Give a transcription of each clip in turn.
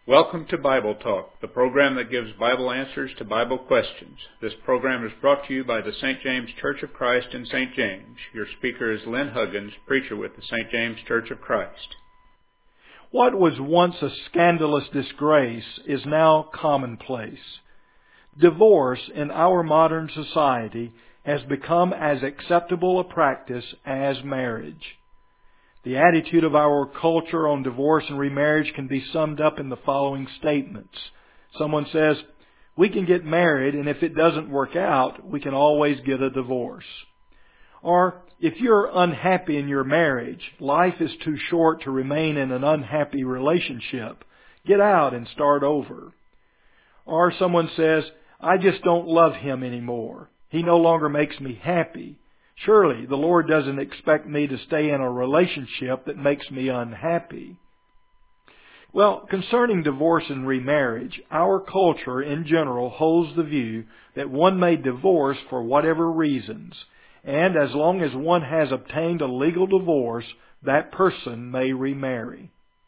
Welcome to Bible Talk, the program that gives Bible answers to Bible questions. This program is brought to you by the St. James Church of Christ in St. James. Your speaker is Lynn Huggins, preacher with the St. James Church of Christ. What was once a scandalous disgrace is now commonplace. Divorce in our modern society has become as acceptable a practice as marriage. The attitude of our culture on divorce and remarriage can be summed up in the following statements. Someone says, we can get married, and if it doesn't work out, we can always get a divorce. Or, if you're unhappy in your marriage, life is too short to remain in an unhappy relationship. Get out and start over. Or someone says, I just don't love him anymore. He no longer makes me happy. Surely the Lord doesn't expect me to stay in a relationship that makes me unhappy. Well, concerning divorce and remarriage, our culture in general holds the view that one may divorce for whatever reasons, and as long as one has obtained a legal divorce, that person may remarry.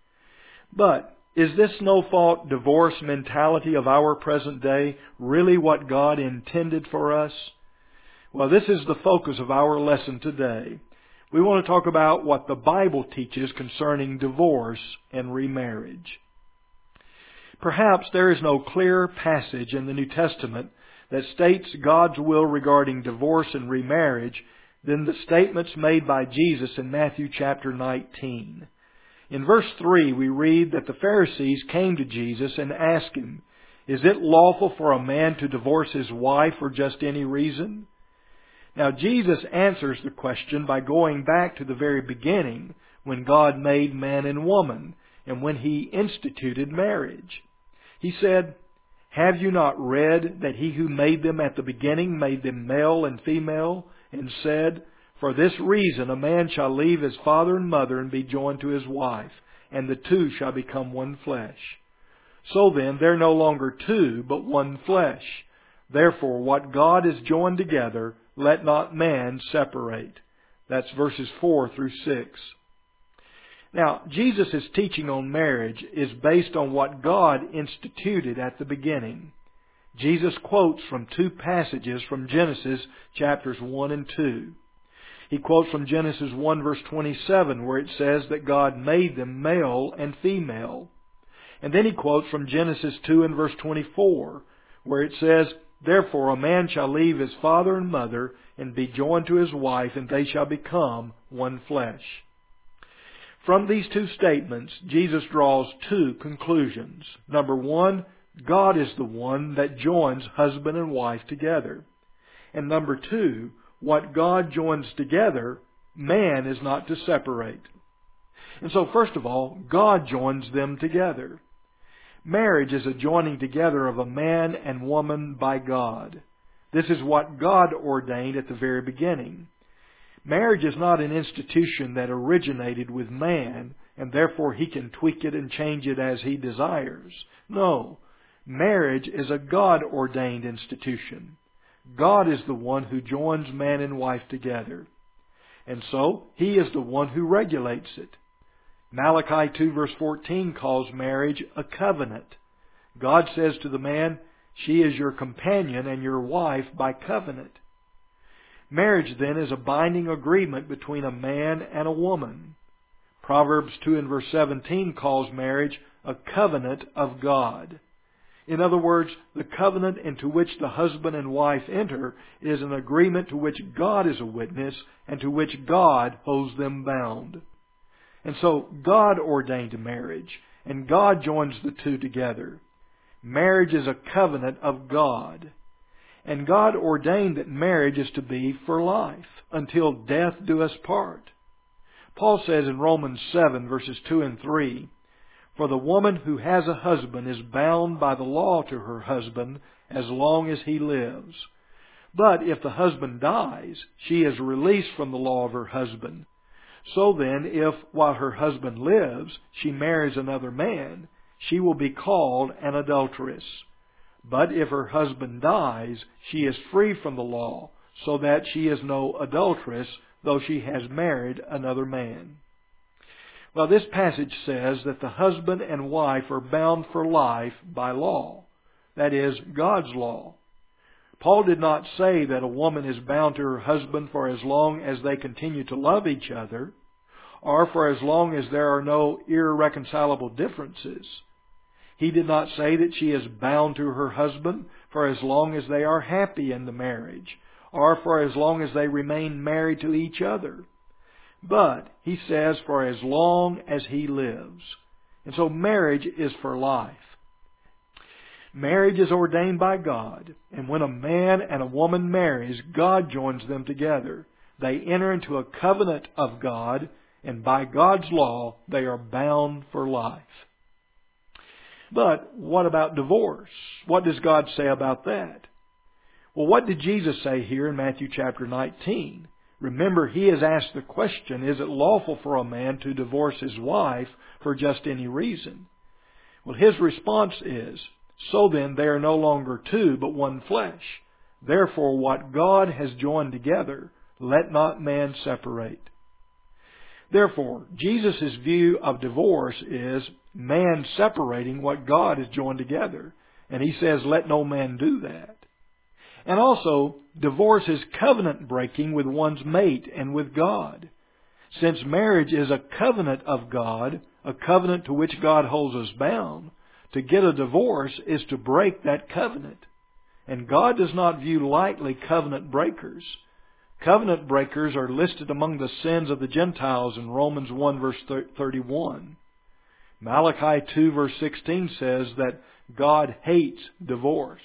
But is this no-fault divorce mentality of our present day really what God intended for us? Well, this is the focus of our lesson today. We want to talk about what the Bible teaches concerning divorce and remarriage. Perhaps there is no clearer passage in the New Testament that states God's will regarding divorce and remarriage than the statements made by Jesus in Matthew chapter 19. In verse 3, we read that the Pharisees came to Jesus and asked Him, "Is it lawful for a man to divorce his wife for just any reason?" Now, Jesus answers the question by going back to the very beginning when God made man and woman and when He instituted marriage. He said, "Have you not read that He who made them at the beginning made them male and female, and said, For this reason a man shall leave his father and mother and be joined to his wife, and the two shall become one flesh. So then they're no longer two, but one flesh. Therefore what God has joined together, let not man separate." That's verses 4 through 6. Now, Jesus' teaching on marriage is based on what God instituted at the beginning. Jesus quotes from two passages from Genesis chapters 1 and 2. He quotes from Genesis 1 verse 27 where it says that God made them male and female. And then he quotes from Genesis 2 and verse 24 where it says, "Therefore a man shall leave his father and mother and be joined to his wife, and they shall become one flesh." From these two statements, Jesus draws two conclusions. Number one, God is the one that joins husband and wife together. And number two, what God joins together, man is not to separate. And so first of all, God joins them together. Marriage is a joining together of a man and woman by God. This is what God ordained at the very beginning. Marriage is not an institution that originated with man, and therefore he can tweak it and change it as he desires. No, marriage is a God-ordained institution. God is the one who joins man and wife together. And so, He is the one who regulates it. Malachi 2 verse 14 calls marriage a covenant. God says to the man, "She is your companion and your wife by covenant." Marriage then is a binding agreement between a man and a woman. Proverbs 2 and verse 17 calls marriage a covenant of God. In other words, the covenant into which the husband and wife enter is an agreement to which God is a witness and to which God holds them bound. And so God ordained marriage, and God joins the two together. Marriage is a covenant of God. And God ordained that marriage is to be for life, until death do us part. Paul says in Romans 7 verses 2 and 3, "For the woman who has a husband is bound by the law to her husband as long as he lives. But if the husband dies, she is released from the law of her husband. So then, if, while her husband lives, she marries another man, she will be called an adulteress. But if her husband dies, she is free from the law, so that she is no adulteress, though she has married another man." Well, this passage says that the husband and wife are bound for life by law. That is, God's law. Paul did not say that a woman is bound to her husband for as long as they continue to love each other, or for as long as there are no irreconcilable differences. He did not say that she is bound to her husband for as long as they are happy in the marriage, or for as long as they remain married to each other. But he says for as long as he lives. And so marriage is for life. Marriage is ordained by God, and when a man and a woman marries, God joins them together. They enter into a covenant of God, and by God's law, they are bound for life. But what about divorce? What does God say about that? Well, what did Jesus say here in Matthew chapter 19? Remember, He has asked the question, is it lawful for a man to divorce his wife for just any reason? Well, His response is, so then they are no longer two, but one flesh. Therefore, what God has joined together, let not man separate. Therefore, Jesus' view of divorce is man separating what God has joined together. And He says, let no man do that. And also, divorce is covenant breaking with one's mate and with God. Since marriage is a covenant of God, a covenant to which God holds us bound, to get a divorce is to break that covenant. And God does not view lightly covenant breakers. Covenant breakers are listed among the sins of the Gentiles in Romans 1 verse 31. Malachi 2 verse 16 says that God hates divorce.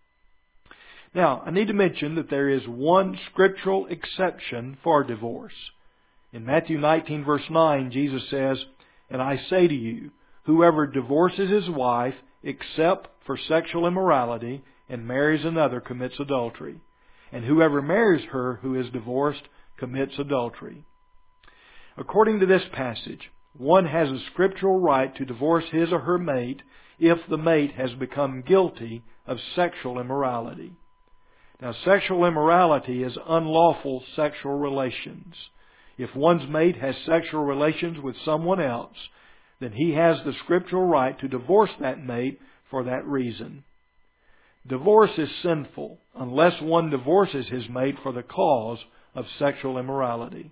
Now, I need to mention that there is one scriptural exception for divorce. In Matthew 19 verse 9, Jesus says, and I say to you, whoever divorces his wife except for sexual immorality and marries another commits adultery. And whoever marries her who is divorced commits adultery. According to this passage, one has a scriptural right to divorce his or her mate if the mate has become guilty of sexual immorality. Now, sexual immorality is unlawful sexual relations. If one's mate has sexual relations with someone else, then he has the scriptural right to divorce that mate for that reason. Divorce is sinful unless one divorces his mate for the cause of sexual immorality.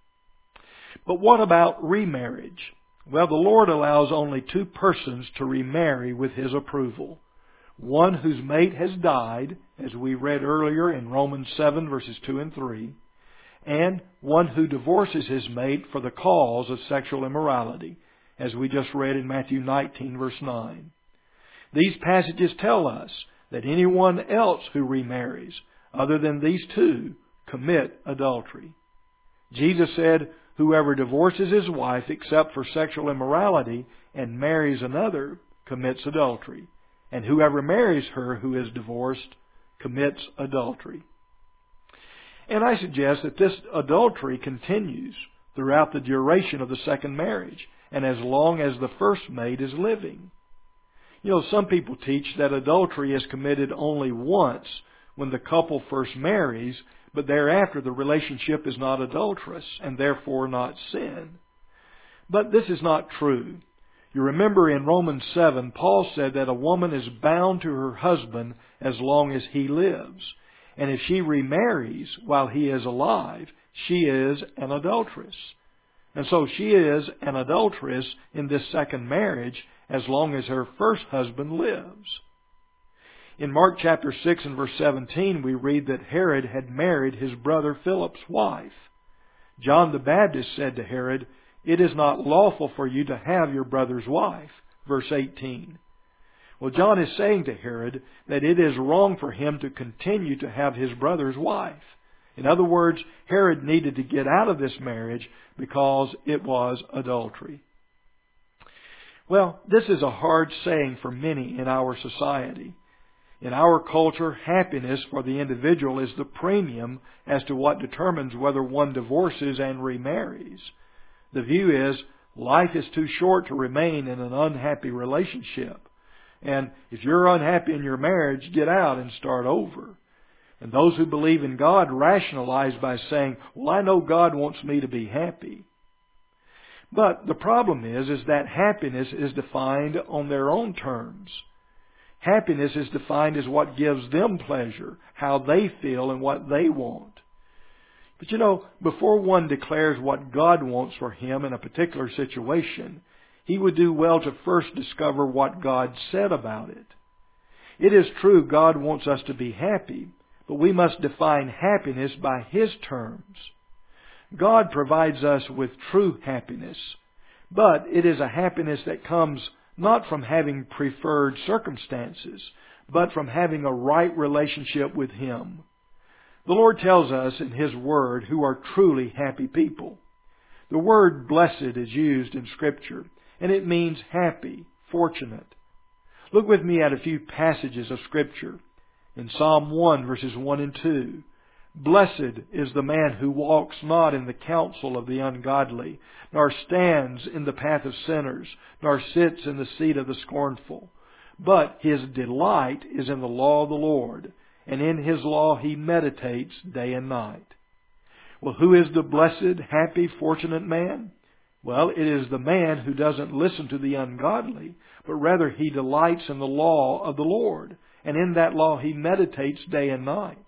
But what about remarriage? Well, the Lord allows only two persons to remarry with His approval. One whose mate has died, as we read earlier in Romans 7 verses 2 and 3, and one who divorces his mate for the cause of sexual immorality, as we just read in Matthew 19 verse 9. These passages tell us that anyone else who remarries, other than these two, commit adultery. Jesus said, whoever divorces his wife except for sexual immorality and marries another commits adultery. And whoever marries her who is divorced commits adultery. And I suggest that this adultery continues throughout the duration of the second marriage, and as long as the first mate is living. You know, some people teach that adultery is committed only once when the couple first marries, but thereafter the relationship is not adulterous and therefore not sin. But this is not true. You remember in Romans 7, Paul said that a woman is bound to her husband as long as he lives. And if she remarries while he is alive, she is an adulteress. And so she is an adulteress in this second marriage as long as her first husband lives. In Mark chapter 6 and verse 17, we read that Herod had married his brother Philip's wife. John the Baptist said to Herod, it is not lawful for you to have your brother's wife. Verse 18. Well, John is saying to Herod that it is wrong for him to continue to have his brother's wife. In other words, Herod needed to get out of this marriage because it was adultery. Well, this is a hard saying for many in our society. In our culture, happiness for the individual is the premium as to what determines whether one divorces and remarries. The view is life is too short to remain in an unhappy relationship. And if you're unhappy in your marriage, get out and start over. And those who believe in God rationalize by saying, well, I know God wants me to be happy. But the problem is that happiness is defined on their own terms. Happiness is defined as what gives them pleasure, how they feel, and what they want. But before one declares what God wants for him in a particular situation, he would do well to first discover what God said about it. It is true God wants us to be happy, but we must define happiness by His terms. God provides us with true happiness, but it is a happiness that comes not from having preferred circumstances, but from having a right relationship with Him. The Lord tells us in His Word who are truly happy people. The word blessed is used in Scripture, and it means happy, fortunate. Look with me at a few passages of Scripture. In Psalm 1, verses 1 and 2, Blessed is the man who walks not in the counsel of the ungodly, nor stands in the path of sinners, nor sits in the seat of the scornful. But his delight is in the law of the Lord, and in His law he meditates day and night. Well, who is the blessed, happy, fortunate man? Well, it is the man who doesn't listen to the ungodly, but rather he delights in the law of the Lord, and in that law he meditates day and night.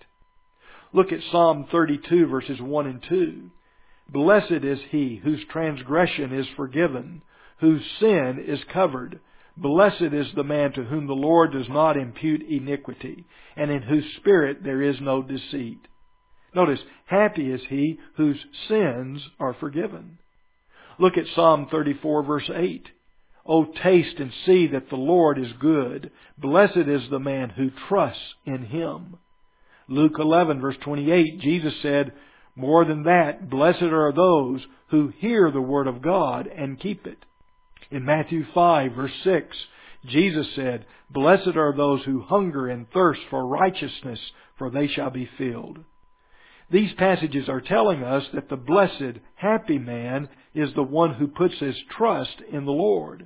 Look at Psalm 32, verses 1 and 2. Blessed is he whose transgression is forgiven, whose sin is covered. Blessed is the man to whom the Lord does not impute iniquity, and in whose spirit there is no deceit. Notice, happy is he whose sins are forgiven. Look at Psalm 34, verse 8. O taste and see that the Lord is good. Blessed is the man who trusts in Him. Luke 11, verse 28, Jesus said, More than that, blessed are those who hear the word of God and keep it. In Matthew 5, verse 6, Jesus said, Blessed are those who hunger and thirst for righteousness, for they shall be filled. These passages are telling us that the blessed, happy man is the one who puts his trust in the Lord.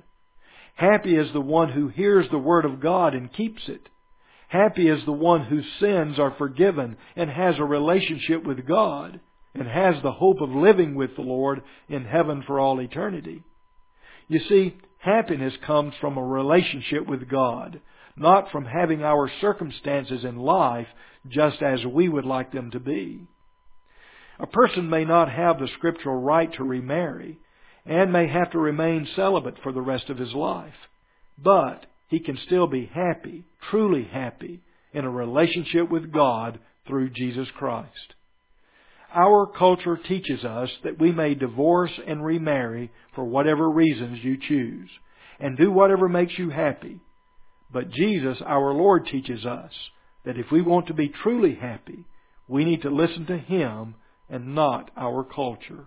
Happy is the one who hears the word of God and keeps it. Happy is the one whose sins are forgiven and has a relationship with God and has the hope of living with the Lord in heaven for all eternity. You see, happiness comes from a relationship with God, not from having our circumstances in life just as we would like them to be. A person may not have the scriptural right to remarry and may have to remain celibate for the rest of his life, but he can still be happy, truly happy, in a relationship with God through Jesus Christ. Our culture teaches us that we may divorce and remarry for whatever reasons you choose, and do whatever makes you happy. But Jesus, our Lord, teaches us that if we want to be truly happy, we need to listen to Him and not our culture.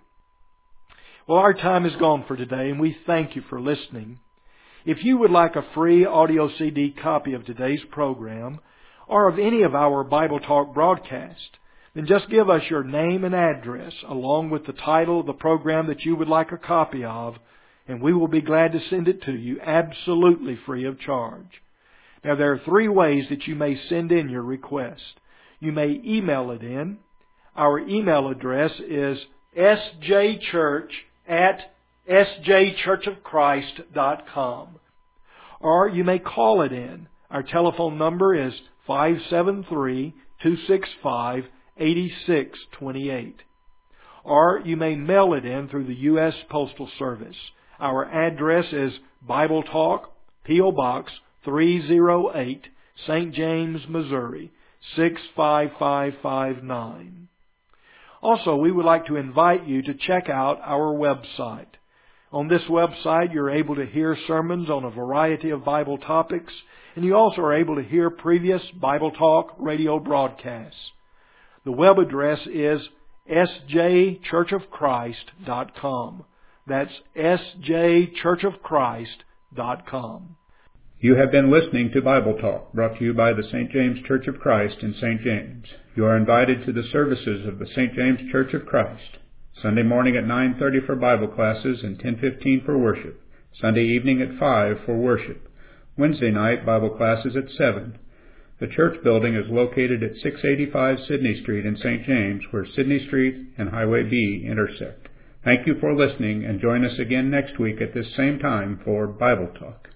Well, our time is gone for today, and we thank you for listening. If you would like a free audio CD copy of today's program, or of any of our Bible Talk broadcasts, then just give us your name and address along with the title of the program that you would like a copy of, and we will be glad to send it to you absolutely free of charge. Now, there are 3 ways that you may send in your request. You may email it in. Our email address is sjchurch@sjchurchofchrist.com. Or you may call it in. Our telephone number is 573-265-8628. Or you may mail it in through the U.S. Postal Service. Our address is Bible Talk, P.O. Box 308, St. James, Missouri 65559. Also, we would like to invite you to check out our website. On this website, you're able to hear sermons on a variety of Bible topics, and you also are able to hear previous Bible Talk radio broadcasts. The web address is sjchurchofchrist.com. That's sjchurchofchrist.com. You have been listening to Bible Talk, brought to you by the St. James Church of Christ in St. James. You are invited to the services of the St. James Church of Christ. Sunday morning at 9:30 for Bible classes and 10:15 for worship. Sunday evening at 5 for worship. Wednesday night Bible classes at 7. The church building is located at 685 Sidney Street in St. James, where Sidney Street and Highway B intersect. Thank you for listening, and join us again next week at this same time for Bible Talk.